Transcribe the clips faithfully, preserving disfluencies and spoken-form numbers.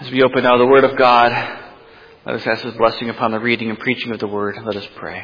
As we open now the Word of God, let us ask His blessing upon the reading and preaching of the Word. Let us pray.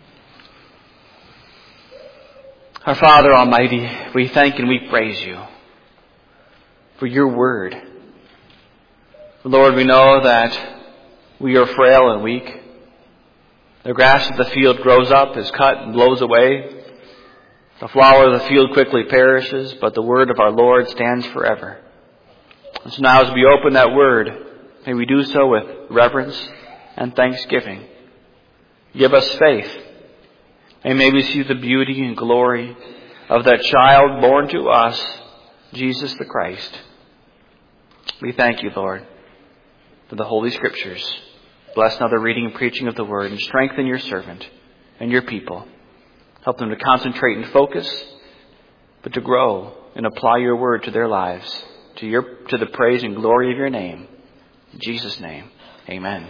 Our Father Almighty, we thank and we praise You for Your Word. Lord, we know that we are frail and weak. The grass of the field grows up, is cut and blows away. The flower of the field quickly perishes, but the word of our Lord stands forever. And so now as we open that word, may we do so with reverence and thanksgiving. Give us faith, and may we see the beauty and glory of that child born to us, Jesus the Christ. We thank You, Lord, for the Holy Scriptures. Bless now the reading and preaching of the Word, and strengthen Your servant and Your people. Help them to concentrate and focus, but to grow and apply Your Word to their lives, to your to the praise and glory of Your name. In Jesus' name, amen.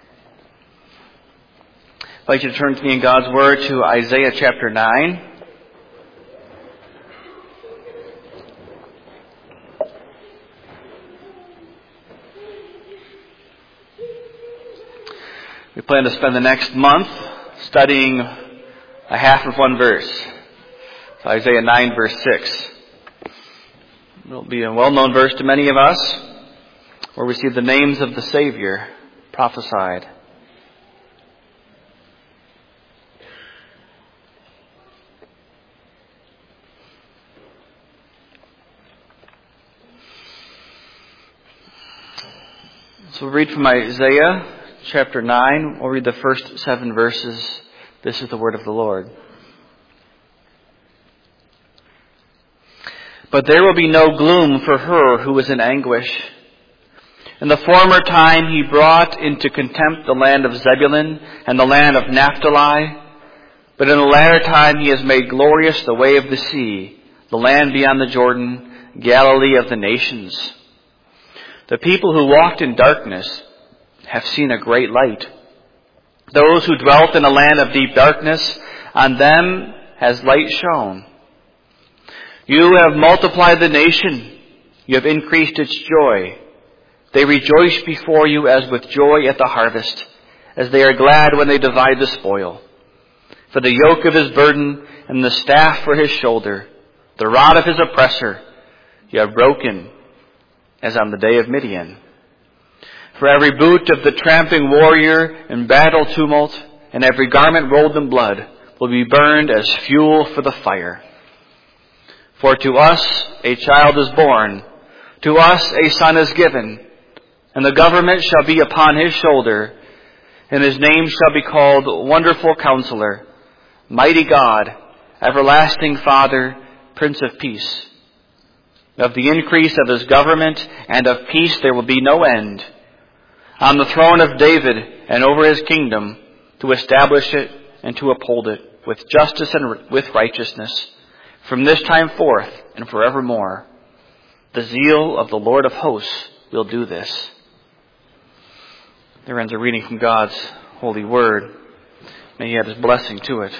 I'd like you to turn to me in God's Word to Isaiah chapter nine. We plan to spend the next month studying a half of one verse. So Isaiah nine verse six. It will be a well-known verse to many of us, where we see the names of the Savior prophesied. So we'll read from Isaiah chapter nine. We'll read the first seven verses. This is the word of the Lord. But there will be no gloom for her who is in anguish. In the former time He brought into contempt the land of Zebulun and the land of Naphtali. But in the latter time He has made glorious the way of the sea, the land beyond the Jordan, Galilee of the nations. The people who walked in darkness have seen a great light. Those who dwelt in a land of deep darkness, on them has light shone. You have multiplied the nation. You have increased its joy. They rejoice before You as with joy at the harvest, as they are glad when they divide the spoil. For the yoke of His burden and the staff for His shoulder, the rod of His oppressor, You have broken, as on the day of Midian. For every boot of the tramping warrior in battle tumult, and every garment rolled in blood, will be burned as fuel for the fire. For to us a child is born, to us a son is given, and the government shall be upon His shoulder, and His name shall be called Wonderful Counselor, Mighty God, Everlasting Father, Prince of Peace. Of the increase of His government and of peace there will be no end. On the throne of David and over His kingdom, to establish it and to uphold it with justice and with righteousness, from this time forth and forevermore. The zeal of the Lord of hosts will do this. There ends a reading from God's holy word. May He add His blessing to it.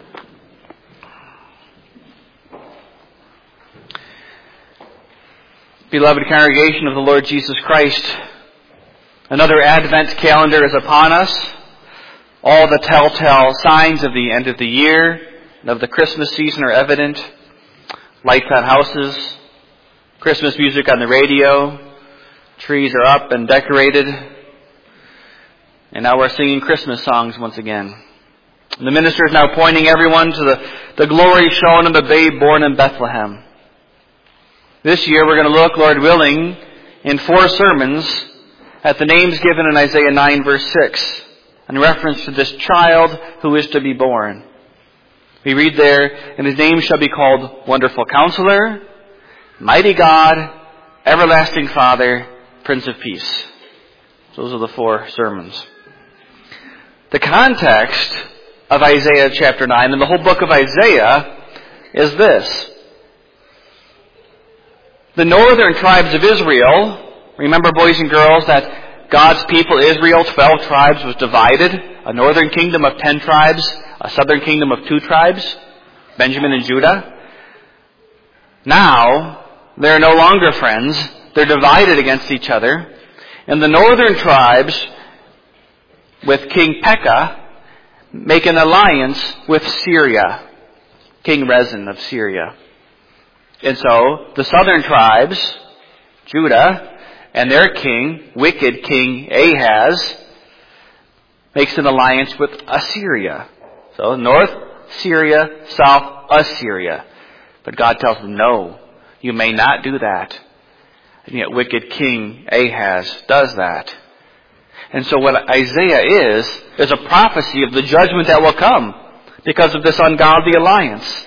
Beloved congregation of the Lord Jesus Christ, another Advent calendar is upon us. All the telltale signs of the end of the year and of the Christmas season are evident. Lights on houses, Christmas music on the radio, trees are up and decorated, and now we're singing Christmas songs once again. And the minister is now pointing everyone to the, the glory shown in the babe born in Bethlehem. This year we're going to look, Lord willing, in four sermons at the names given in Isaiah nine verse six, in reference to this child who is to be born. We read there, and His name shall be called Wonderful Counselor, Mighty God, Everlasting Father, Prince of Peace. Those are the four sermons. The context of Isaiah chapter nine and the whole book of Isaiah is this. The northern tribes of Israel, remember boys and girls that God's people Israel, twelve tribes, was divided. A northern kingdom of ten tribes, a southern kingdom of two tribes, Benjamin and Judah. Now, they're no longer friends. They're divided against each other. And the northern tribes, with King Pekah, make an alliance with Syria, King Rezin of Syria. And so the southern tribes, Judah, and their king, wicked King Ahaz, makes an alliance with Assyria. So north, Syria, south, Assyria. But God tells them, no, you may not do that. And yet wicked King Ahaz does that. And so what Isaiah is, is a prophecy of the judgment that will come because of this ungodly alliance.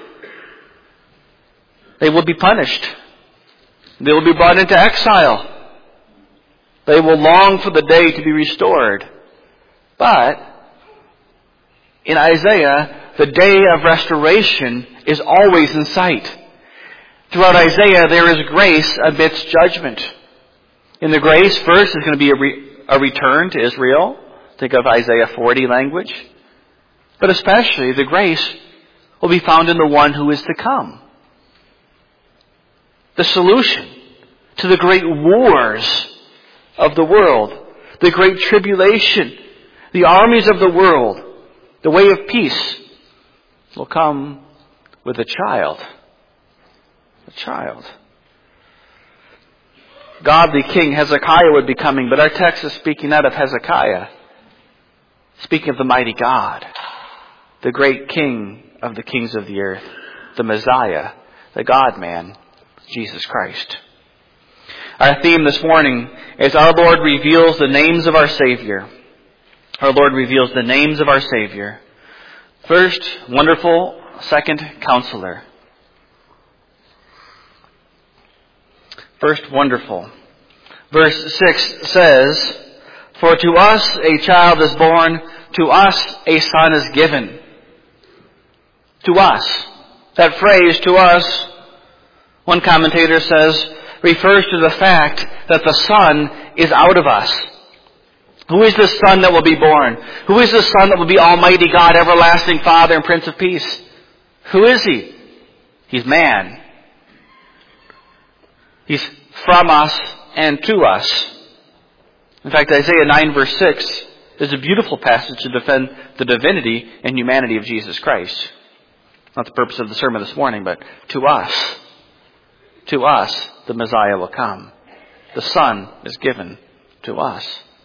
They will be punished. They will be brought into exile. They will long for the day to be restored. But in Isaiah, the day of restoration is always in sight. Throughout Isaiah, there is grace amidst judgment. In the grace, first, is going to be a, re- a return to Israel. Think of Isaiah forty language. But especially, the grace will be found in the one who is to come. The solution to the great wars of the world, the great tribulation, the armies of the world, the way of peace will come with a child. A child. Godly King Hezekiah would be coming, but our text is speaking not of Hezekiah. Speaking of the mighty God, the great King of the kings of the earth, the Messiah, the God-man, Jesus Christ. Our theme this morning is our Lord reveals the names of our Savior. Our Lord reveals the names of our Savior. First, Wonderful. Second, Counselor. First, Wonderful. Verse six says, For to us a child is born, to us a son is given. To us. That phrase, to us, one commentator says, refers to the fact that the Son is out of us. Who is the Son that will be born? Who is the Son that will be Almighty God, Everlasting Father, and Prince of Peace? Who is He? He's man. He's from us and to us. In fact, Isaiah nine verse six is a beautiful passage to defend the divinity and humanity of Jesus Christ. Not the purpose of the sermon this morning, but to us. To us, the Messiah will come. The Son is given to us.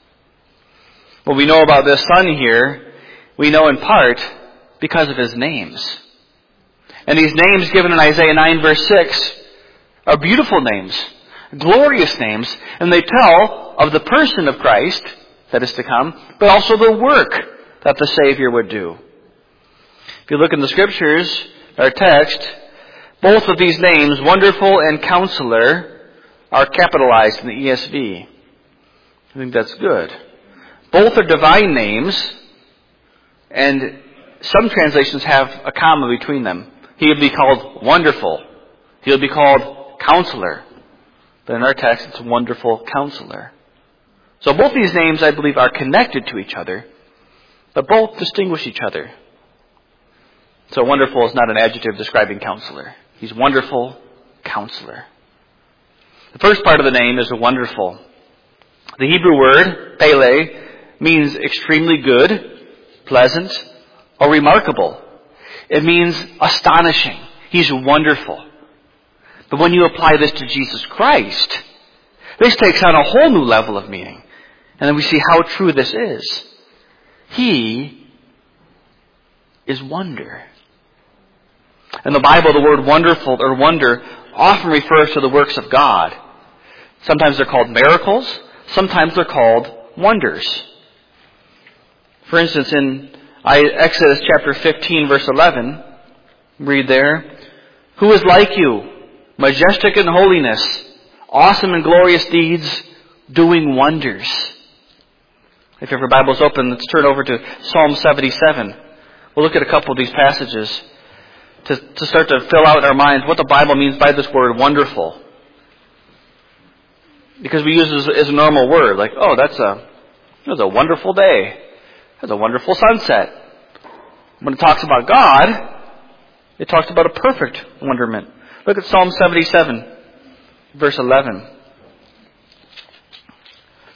What we know about this Son here, we know in part because of His names. And these names given in Isaiah nine verse six are beautiful names, glorious names, and they tell of the person of Christ that is to come, but also the work that the Savior would do. If you look in the Scriptures, our text, both of these names, Wonderful and Counselor, are capitalized in the E S V. I think that's good. Both are divine names, and some translations have a comma between them. He will be called Wonderful. He will be called Counselor. But in our text, it's Wonderful Counselor. So both these names, I believe, are connected to each other, but both distinguish each other. So Wonderful is not an adjective describing Counselor. He's Wonderful Counselor. The first part of the name is a wonderful. The Hebrew word, Pele, means extremely good, pleasant, or remarkable. It means astonishing. He's wonderful. But when you apply this to Jesus Christ, this takes on a whole new level of meaning. And then we see how true this is. He is wonder. In the Bible, the word wonderful or wonder often refers to the works of God. Sometimes they're called miracles. Sometimes they're called wonders. For instance, in Exodus chapter fifteen, verse eleven, read there, Who is like you, majestic in holiness, awesome in glorious deeds, doing wonders? If you have your Bibles open, let's turn over to Psalm seventy-seven. We'll look at a couple of these passages to, to start to fill out in our minds what the Bible means by this word wonderful. Because we use it as, as a normal word, like, oh, that's a, that's a wonderful day. That's a wonderful sunset. When it talks about God, it talks about a perfect wonderment. Look at Psalm seventy-seven, verse eleven.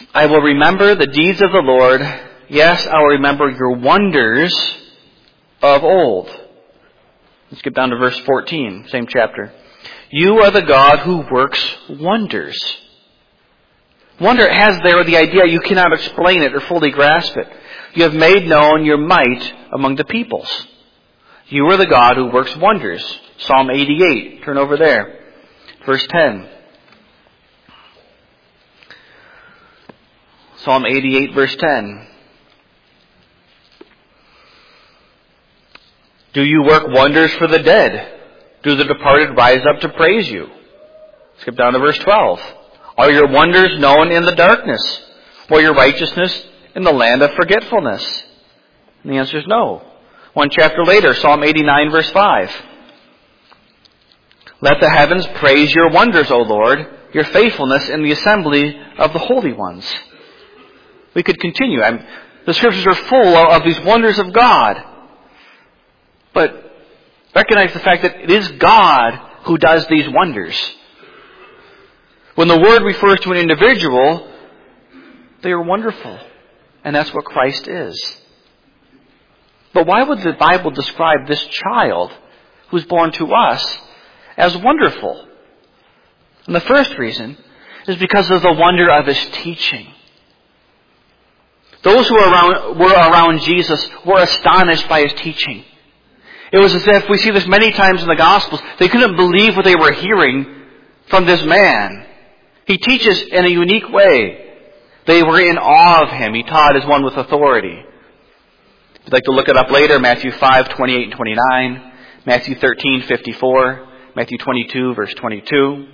I will remember the deeds of the Lord. Yes, I will remember your wonders of old. Let's get down to verse fourteen, same chapter. You are the God who works wonders. Wonder has there the idea you cannot explain it or fully grasp it. You have made known your might among the peoples. You are the God who works wonders. Psalm eighty-eight. Turn over there. Verse ten. Psalm eighty-eight, verse ten. Do you work wonders for the dead? Do the departed rise up to praise you? Skip down to verse twelve. Are your wonders known in the darkness, or your righteousness in the land of forgetfulness? And the answer is no. One chapter later, Psalm eighty-nine, verse five. Let the heavens praise your wonders, O Lord, your faithfulness in the assembly of the holy ones. We could continue. I'm, the scriptures are full of these wonders of God. But recognize the fact that it is God who does these wonders. When the word refers to an individual, they are wonderful. And that's what Christ is. But why would the Bible describe this child who's born to us as wonderful? And the first reason is because of the wonder of his teaching. Those who were around, were around Jesus were astonished by his teaching. It was as if, we see this many times in the Gospels, they couldn't believe what they were hearing from this man. He teaches in a unique way. They were in awe of him. He taught as one with authority. If you'd like to look it up later, Matthew five, twenty-eight and twenty-nine, Matthew thirteen, fifty-four, Matthew twenty-two, verse twenty-two.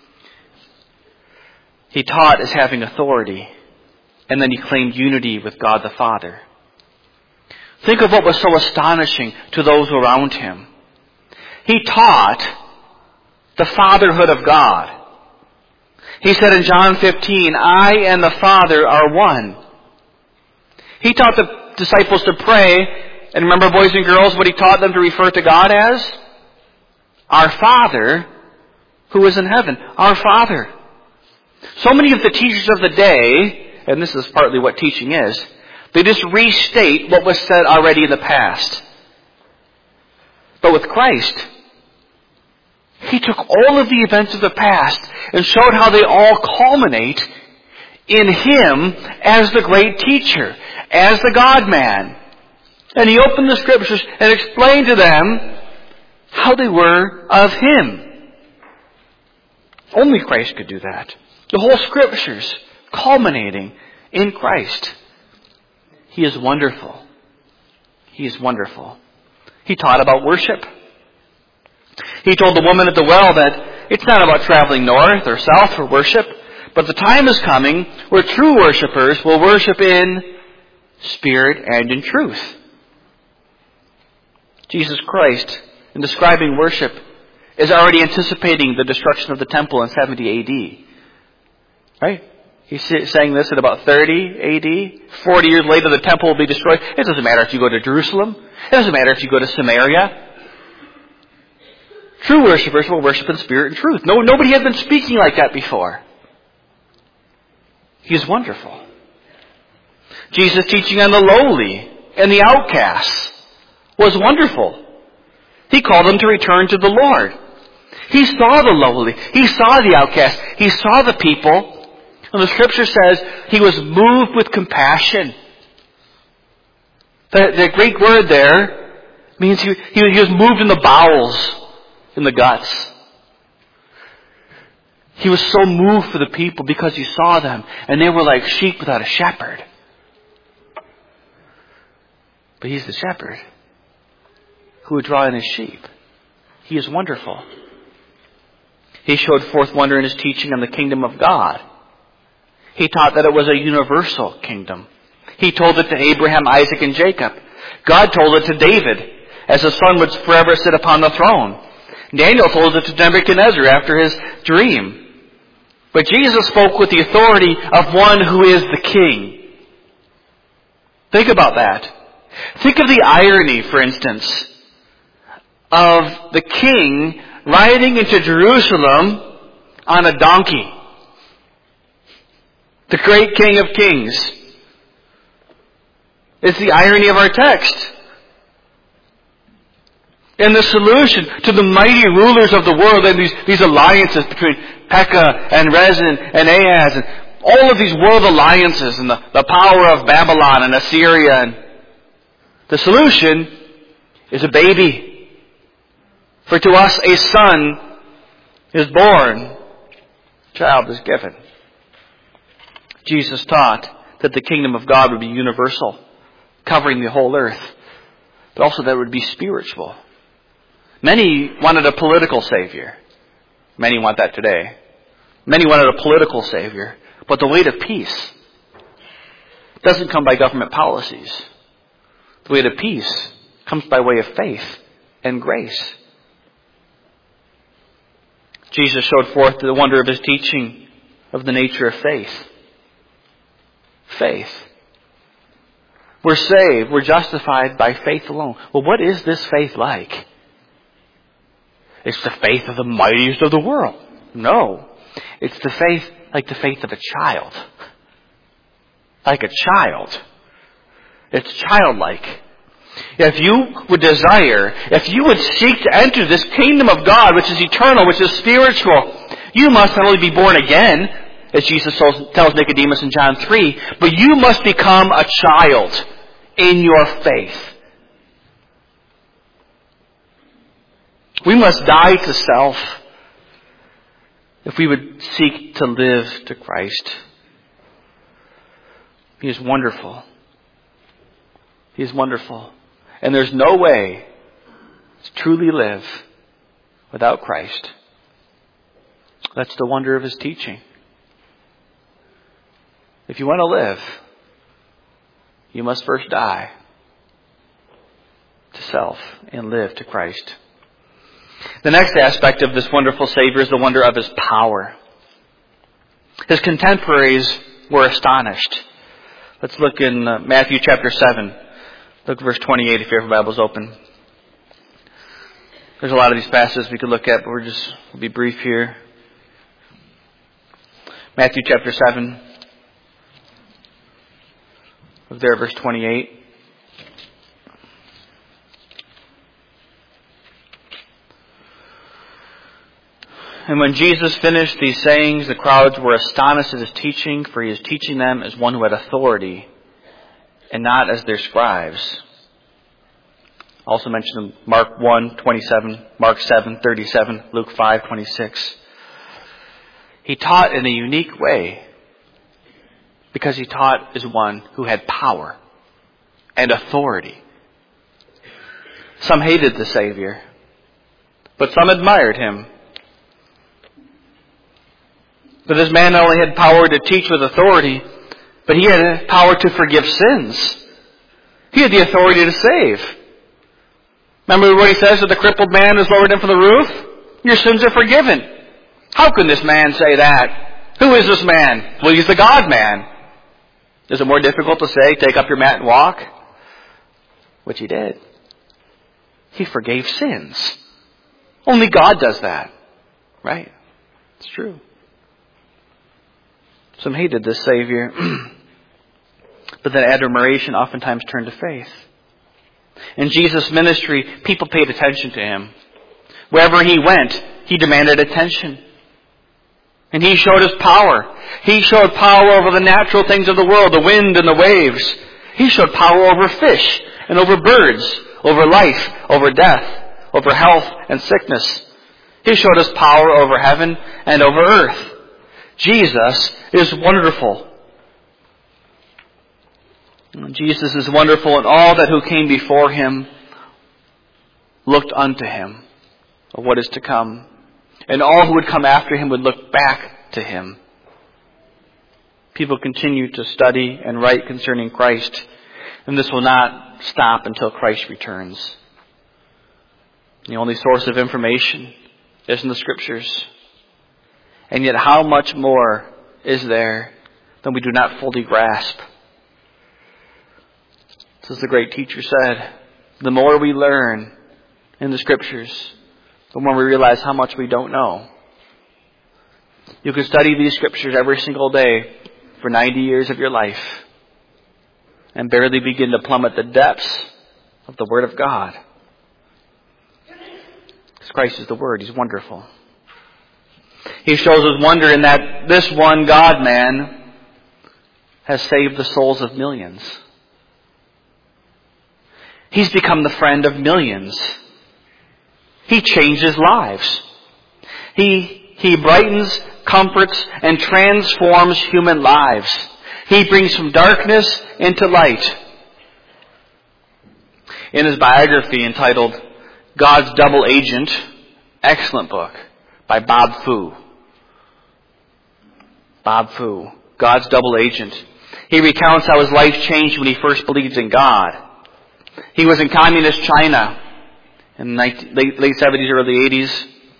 He taught as having authority, and then he claimed unity with God the Father. Think of what was so astonishing to those around him. He taught the fatherhood of God. He said in John fifteen, I and the Father are one. He taught the disciples to pray, and remember, boys and girls, what he taught them to refer to God as? Our Father who is in heaven. Our Father. So many of the teachers of the day, and this is partly what teaching is, they just restate what was said already in the past. But with Christ, he took all of the events of the past and showed how they all culminate in him as the great teacher, as the God-man. And he opened the scriptures and explained to them how they were of him. Only Christ could do that. The whole scriptures culminating in Christ. He is wonderful. He is wonderful. He taught about worship. He told the woman at the well that it's not about traveling north or south for worship, but the time is coming where true worshipers will worship in spirit and in truth. Jesus Christ, in describing worship, is already anticipating the destruction of the temple in seventy A D. Right? He's saying this at about thirty A D. Forty years later, the temple will be destroyed. It doesn't matter if you go to Jerusalem. It doesn't matter if you go to Samaria. True worshipers will worship in spirit and truth. No, nobody had been speaking like that before. He is wonderful. Jesus' teaching on the lowly and the outcasts was wonderful. He called them to return to the Lord. He saw the lowly. He saw the outcasts. He saw the people. And the scripture says he was moved with compassion. The, the Greek word there means he, he, he was moved in the bowels, in the guts. He was so moved for the people because he saw them and they were like sheep without a shepherd. But he's the shepherd who would draw in his sheep. He is wonderful. He showed forth wonder in his teaching on the kingdom of God. He taught that it was a universal kingdom. He told it to Abraham, Isaac, and Jacob. God told it to David, as the son would forever sit upon the throne. Daniel told it to Nebuchadnezzar after his dream. But Jesus spoke with the authority of one who is the king. Think about that. Think of the irony, for instance, of the king riding into Jerusalem on a donkey. The great King of Kings. It's the irony of our text. And the solution to the mighty rulers of the world and these, these alliances between Pekah and Rezin and Ahaz and all of these world alliances and the, the power of Babylon and Assyria. And the solution is a baby. For to us a son is born. A child is given. Jesus taught that the kingdom of God would be universal, covering the whole earth, but also that it would be spiritual. Many wanted a political savior. Many want that today. Many wanted a political savior. But the way to peace doesn't come by government policies. The way to peace comes by way of faith and grace. Jesus showed forth the wonder of his teaching of the nature of faith. Faith. We're saved. We're justified by faith alone. Well, what is this faith like? It's the faith of the mightiest of the world. No. It's the faith like the faith of a child. Like a child. It's childlike. If you would desire, if you would seek to enter this kingdom of God, which is eternal, which is spiritual, you must not only be born again, as Jesus tells Nicodemus in John three, but you must become a child in your faith. We must die to self if we would seek to live to Christ. He is wonderful. He is wonderful. And there's no way to truly live without Christ. That's the wonder of his teaching. If you want to live, you must first die to self and live to Christ. The next aspect of this wonderful Savior is the wonder of his power. His contemporaries were astonished. Let's look in uh, Matthew chapter seven. Look at verse twenty-eight if you have your Bibles open. There's a lot of these passages we could look at, but we're just, we'll be brief here. Matthew chapter seven. Look there, verse twenty-eight. And when Jesus finished these sayings, the crowds were astonished at his teaching, for he is teaching them as one who had authority, and not as their scribes. Also mentioned in Mark one, twenty-seven, Mark seven, thirty-seven, Luke five, twenty-six. He taught in a unique way, because he taught as one who had power and authority. Some hated the Savior, but some admired him. But this man not only had power to teach with authority, but he had power to forgive sins. He had the authority to save. Remember what he says to the crippled man who's lowered in from the roof? Your sins are forgiven. How can this man say that? Who is this man? Well, he's the God-man. Is it more difficult to say, take up your mat and walk? Which he did. He forgave sins. Only God does that. Right? It's true. Some hated this Savior. But that admiration oftentimes turned to faith. In Jesus' ministry, people paid attention to him. Wherever he went, he demanded attention. And he showed his power. He showed power over the natural things of the world, the wind and the waves. He showed power over fish and over birds, over life, over death, over health and sickness. He showed his power over heaven and over earth. Jesus is wonderful. Jesus is wonderful, and all that who came before him looked unto him of what is to come. And all who would come after him would look back to him. People continue to study and write concerning Christ, and this will not stop until Christ returns. The only source of information is in the Scriptures. And yet how much more is there than we do not fully grasp? As the great teacher said, the more we learn in the Scriptures, the more we realize how much we don't know. You can study these Scriptures every single day for ninety years of your life and barely begin to plummet the depths of the Word of God. Because Christ is the Word. He's wonderful. He shows his wonder in that this one God-man has saved the souls of millions. He's become the friend of millions. He changes lives. He, he brightens, comforts, and transforms human lives. He brings from darkness into light. In his biography entitled God's Double Agent, excellent book by Bob Fu. Bob Fu, God's Double Agent. He recounts how his life changed when he first believed in God. He was in communist China in the late, late seventies, early eighties.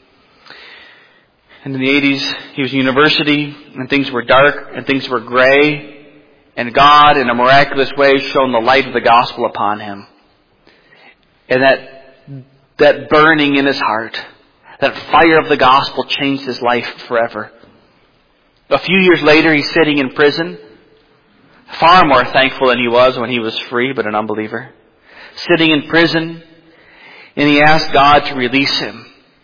And in the eighties, he was in university, and things were dark, and things were gray. And God, in a miraculous way, shone the light of the gospel upon him. And that, that burning in his heart, that fire of the gospel changed his life forever. A few years later, he's sitting in prison, far more thankful than he was when he was free, but an unbeliever. Sitting in prison, and he asked God to release him.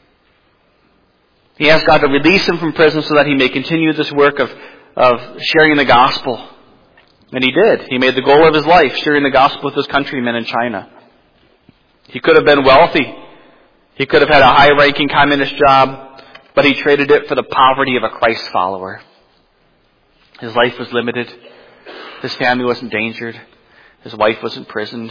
He asked God to release him from prison so that he may continue this work of, of sharing the gospel. And he did. He made the goal of his life, sharing the gospel with his countrymen in China. He could have been wealthy. He could have had a high-ranking communist job, but he traded it for the poverty of a Christ follower. His life was limited. His family was endangered. His wife was imprisoned.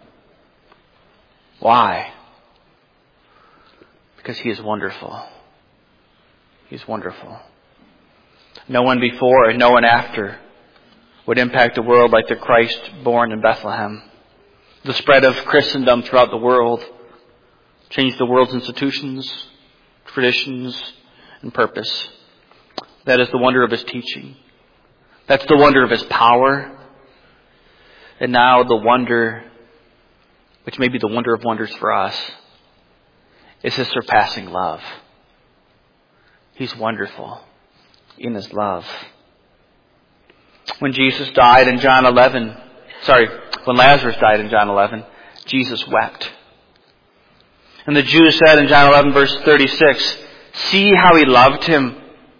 Why? Because he is wonderful. He's wonderful. No one before and no one after would impact the world like the Christ born in Bethlehem. The spread of Christendom throughout the world changed the world's institutions, traditions, and purpose. That is the wonder of his teaching. That's the wonder of his power. And now the wonder, which may be the wonder of wonders for us, is his surpassing love. He's wonderful in his love. When Jesus died in John eleven, sorry, when Lazarus died in John eleven, Jesus wept. And the Jews said in John eleven verse thirty-six, see how he loved him.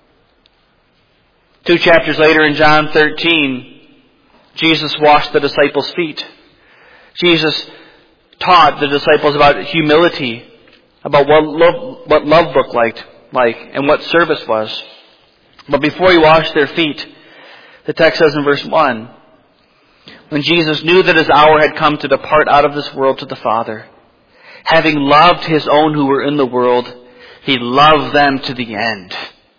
Two chapters later in John thirteen, Jesus washed the disciples' feet. Jesus taught the disciples about humility, about what love, what love looked like, like, and what service was. But before he washed their feet, the text says in verse one, when Jesus knew that his hour had come to depart out of this world to the Father, having loved his own who were in the world, he loved them to the end.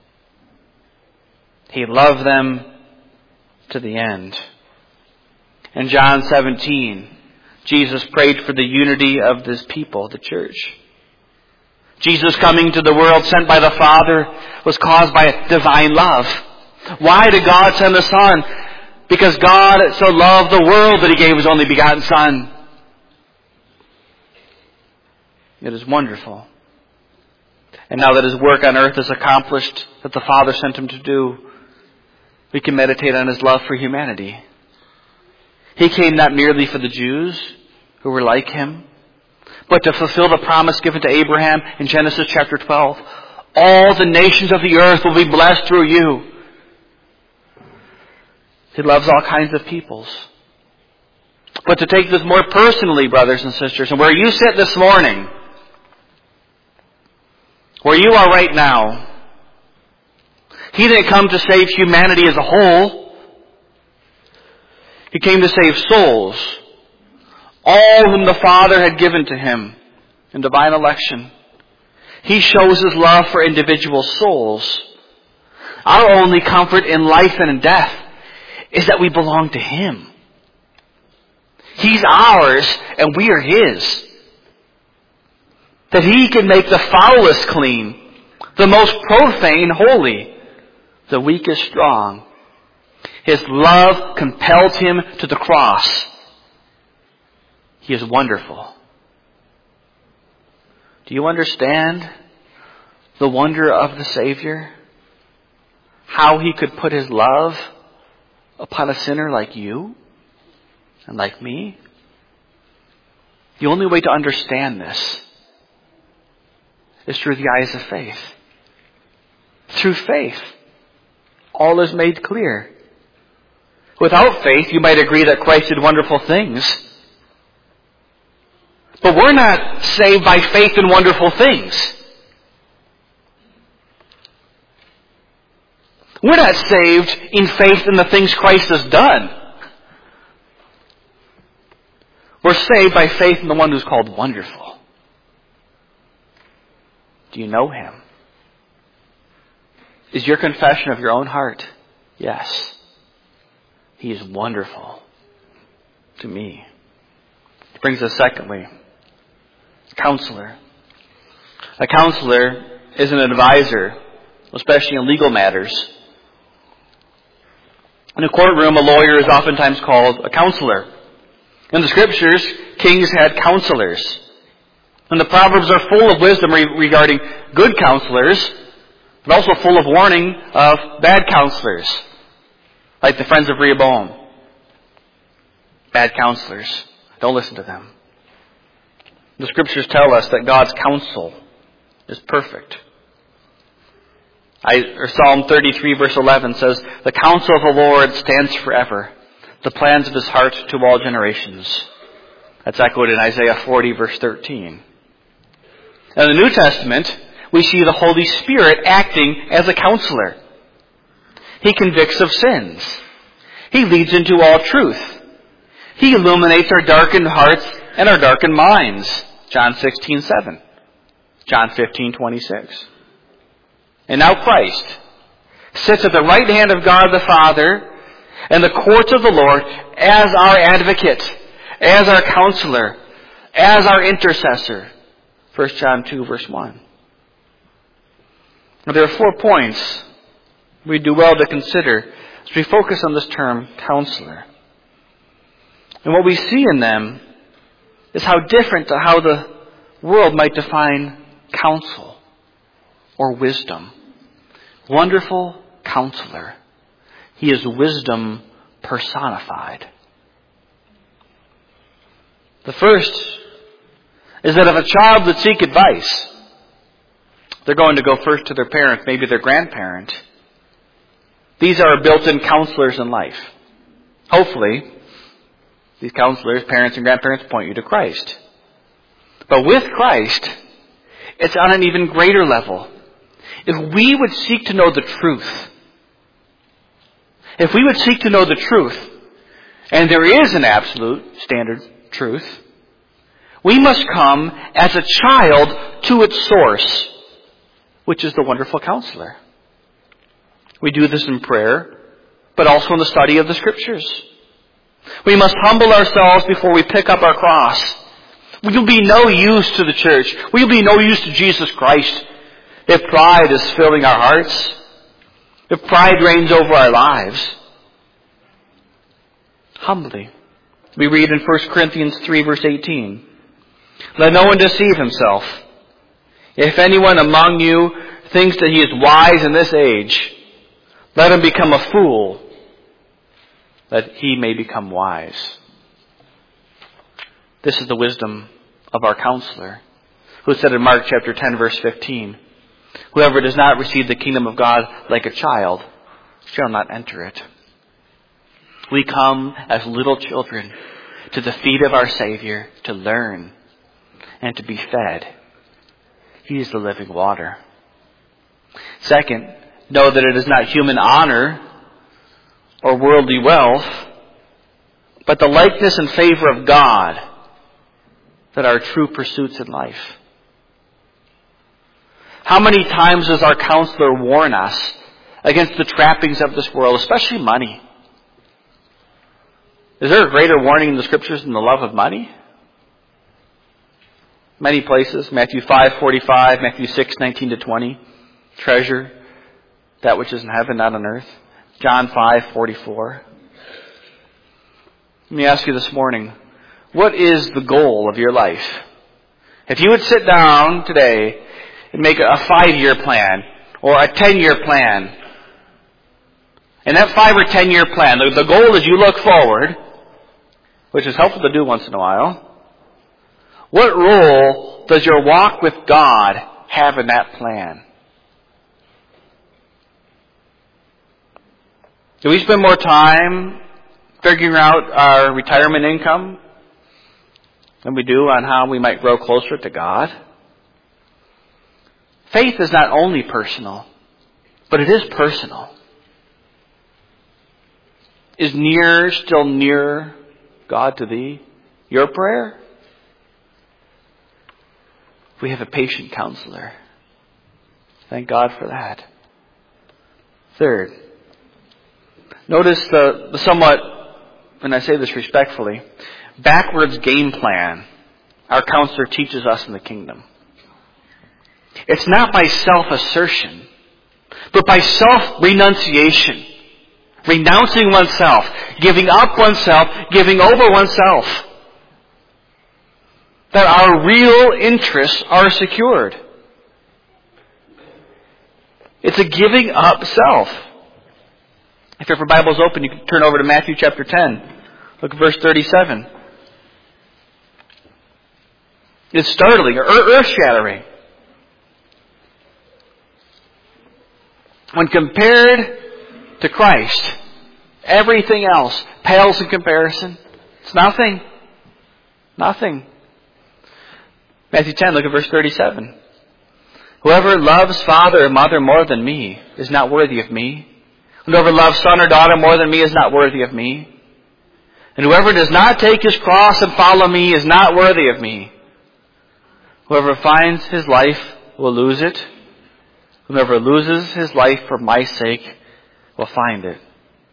He loved them to the end. In John seventeen, Jesus prayed for the unity of this people, the church. Jesus coming to the world sent by the Father was caused by divine love. Why did God send the Son? Because God so loved the world that he gave his only begotten Son. It is wonderful. And now that his work on earth is accomplished, that the Father sent him to do, we can meditate on his love for humanity. He came not merely for the Jews who were like him, but to fulfill the promise given to Abraham in Genesis chapter twelve. All the nations of the earth will be blessed through you. He loves all kinds of peoples. But to take this more personally, brothers and sisters, and where you sit this morning, where you are right now, he didn't come to save humanity as a whole. He came to save souls. All whom the Father had given to him in divine election. He shows his love for individual souls. Our only comfort in life and in death is that we belong to him. He's ours and we are his. That he can make the foulest clean, the most profane holy, the weakest strong. His love compelled him to the cross. He is wonderful. Do you understand the wonder of the Savior? How he could put his love upon a sinner like you and like me? The only way to understand this is through the eyes of faith. Through faith, all is made clear. Without faith, you might agree that Christ did wonderful things. But we're not saved by faith in wonderful things. We're not saved in faith in the things Christ has done. We're saved by faith in the one who's called wonderful. Do you know him? Is your confession of your own heart? Yes. He is wonderful to me. It brings us secondly, counselor. A counselor is an advisor, especially in legal matters. In a courtroom, a lawyer is oftentimes called a counselor. In the scriptures, kings had counselors. And the Proverbs are full of wisdom re- regarding good counselors, but also full of warning of bad counselors, like the friends of Rehoboam. Bad counselors. Don't listen to them. The scriptures tell us that God's counsel is perfect. I, or Psalm thirty-three verse eleven says, "The counsel of the Lord stands forever, the plans of his heart to all generations." That's echoed in Isaiah forty verse thirteen. In the New Testament, we see the Holy Spirit acting as a counselor. He convicts of sins. He leads into all truth. He illuminates our darkened hearts and our darkened minds. John sixteen seven. John fifteen twenty-six. And now Christ sits at the right hand of God the Father and the courts of the Lord as our advocate, as our counselor, as our intercessor. First John two verse one. Now, there are four points we do well to consider as we focus on this term counselor. And what we see in them is how different to how the world might define counsel or wisdom. Wonderful counselor. He is wisdom personified. The first is that if a child would seek advice, they're going to go first to their parent, maybe their grandparent. These are built-in counselors in life. Hopefully, these counselors, parents and grandparents, point you to Christ. But with Christ, it's on an even greater level. If we would seek to know the truth, if we would seek to know the truth, and there is an absolute standard truth, we must come as a child to its source, which is the wonderful counselor. We do this in prayer, but also in the study of the scriptures. We must humble ourselves before we pick up our cross. We will be no use to the church. We will be no use to Jesus Christ if pride is filling our hearts, if pride reigns over our lives. Humbly. We read in First Corinthians three verse eighteen, "Let no one deceive himself. If anyone among you thinks that he is wise in this age, let him become a fool, that he may become wise." This is the wisdom of our counselor, who said in Mark chapter ten verse fifteen, "Whoever does not receive the kingdom of God like a child shall not enter it." We come as little children to the feet of our Savior to learn and to be fed. He is the living water. Second, know that it is not human honor or worldly wealth, but the likeness and favor of God that are true pursuits in life. How many times does our counselor warn us against the trappings of this world, especially money? Is there a greater warning in the scriptures than the love of money? Many places, Matthew five forty-five, Matthew six nineteen to twenty, treasure that which is in heaven, not on earth. John five forty-four. Let me ask you this morning, what is the goal of your life? If you would sit down today and make a five-year plan or a ten-year plan, And that five or ten year plan, the, the goal is you look forward, which is helpful to do once in a while. What role does your walk with God have in that plan? Do we spend more time figuring out our retirement income than we do on how we might grow closer to God? Faith is not only personal, but it is personal. Is near still near God to thee? Your prayer? We have a patient counselor. Thank God for that. Third, notice the, the somewhat, and I say this respectfully, backwards game plan our counselor teaches us in the kingdom. It's not by self-assertion, but by self-renunciation. Renouncing oneself, giving up oneself, giving over oneself. That our real interests are secured. It's a giving up self. If your Bible's open, you can turn over to Matthew chapter ten. Look at verse thirty-seven. It's startling, or earth-shattering. When compared to Christ, everything else pales in comparison. It's nothing. Nothing. Matthew ten, look at verse thirty-seven. Whoever loves father or mother more than me is not worthy of me. And whoever loves son or daughter more than me is not worthy of me. And whoever does not take his cross and follow me is not worthy of me. Whoever finds his life will lose it. Whoever loses his life for my sake will find it.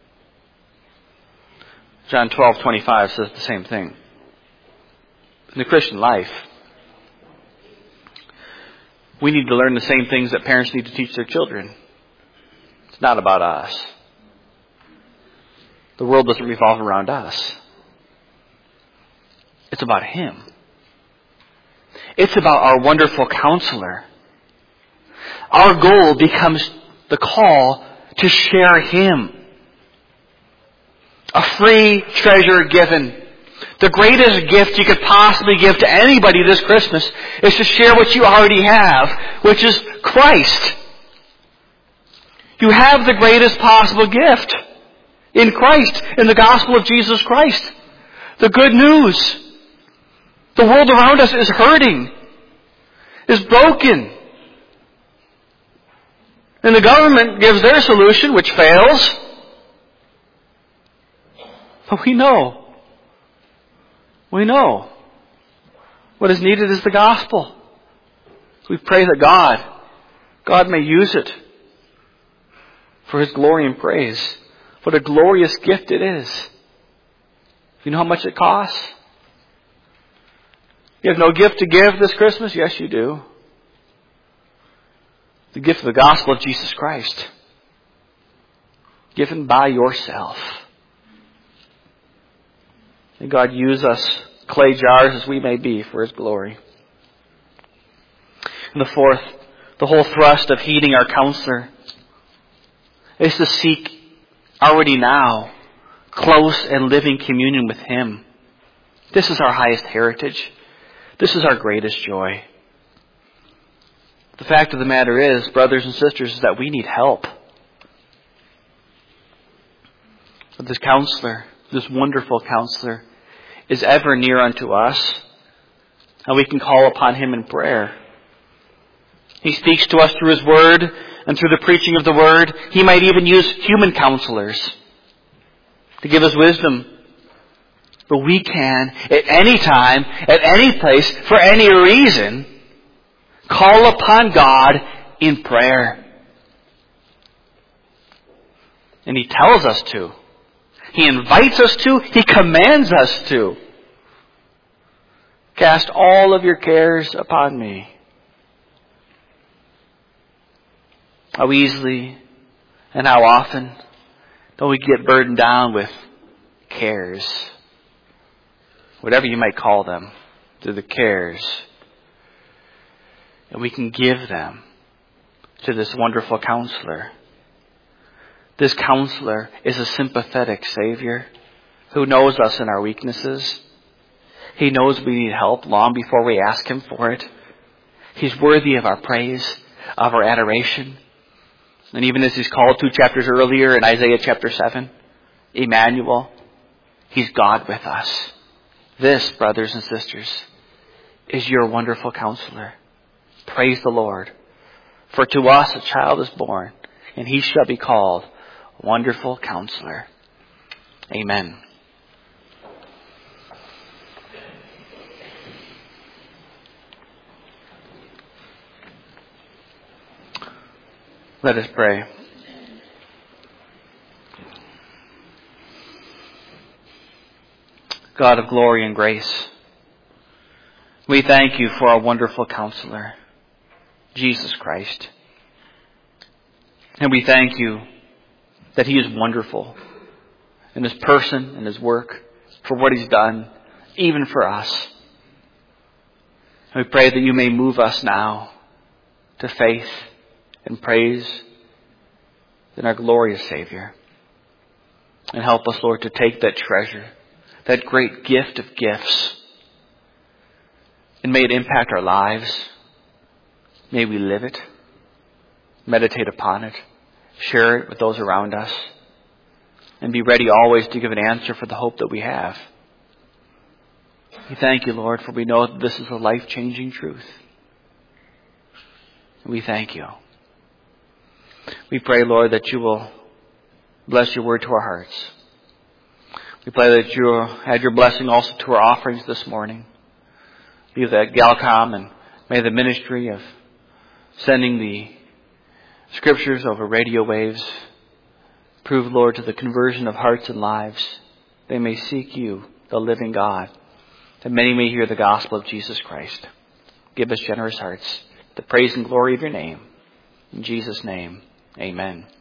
John twelve twenty-five says the same thing. In the Christian life, we need to learn the same things that parents need to teach their children. It's not about us. The world doesn't revolve around us. It's about Him. It's about our wonderful counselor. Our goal becomes the call to share Him. A free treasure given. The greatest gift you could possibly give to anybody this Christmas is to share what you already have, which is Christ. You have the greatest possible gift in Christ, in the gospel of Jesus Christ. The good news. The world around us is hurting, is broken. And the government gives their solution, which fails. But we know. We know. What is needed is the gospel. We pray that God, God may use it for His glory and praise. What a glorious gift it is. You know how much it costs? You have no gift to give this Christmas? Yes, you do. The gift of the gospel of Jesus Christ. Given by yourself. May God use us, clay jars as we may be, for His glory. And the fourth, the whole thrust of heeding our counselor is to seek already now close and living communion with Him. This is our highest heritage. This is our greatest joy. The fact of the matter is, brothers and sisters, is that we need help. But this counselor, this wonderful counselor, is ever near unto us, and we can call upon Him in prayer. He speaks to us through His Word and through the preaching of the Word. He might even use human counselors to give us wisdom. But we can, at any time, at any place, for any reason, call upon God in prayer. And He tells us to. He invites us to. He commands us to. Cast all of your cares upon me. How easily and how often don't we get burdened down with cares? Whatever you might call them. They're the cares. And we can give them to this wonderful counselor. This counselor is a sympathetic Savior who knows us in our weaknesses. He knows we need help long before we ask Him for it. He's worthy of our praise, of our adoration. And even as He's called two chapters earlier in Isaiah chapter seven, Emmanuel, He's God with us. This, brothers and sisters, is your wonderful counselor. Praise the Lord. For to us a child is born, and He shall be called Wonderful Counselor. Amen. Let us pray. God of glory and grace, we thank You for our wonderful counselor, Jesus Christ. And we thank You that He is wonderful in His person and His work, for what He's done, even for us. And we pray that You may move us now to faith and praise in our glorious Savior. And help us, Lord, to take that treasure, that great gift of gifts, and may it impact our lives. May we live it, meditate upon it, share it with those around us, and be ready always to give an answer for the hope that we have. We thank You, Lord, for we know that this is a life-changing truth. We thank You. We pray, Lord, that You will bless Your word to our hearts. We pray that You will add Your blessing also to our offerings this morning. Be that Galcom, and may the ministry of sending the Scriptures over radio waves prove, Lord, to the conversion of hearts and lives. They may seek You, the living God, that many may hear the gospel of Jesus Christ. Give us generous hearts, the praise and glory of Your name. In Jesus' name, amen.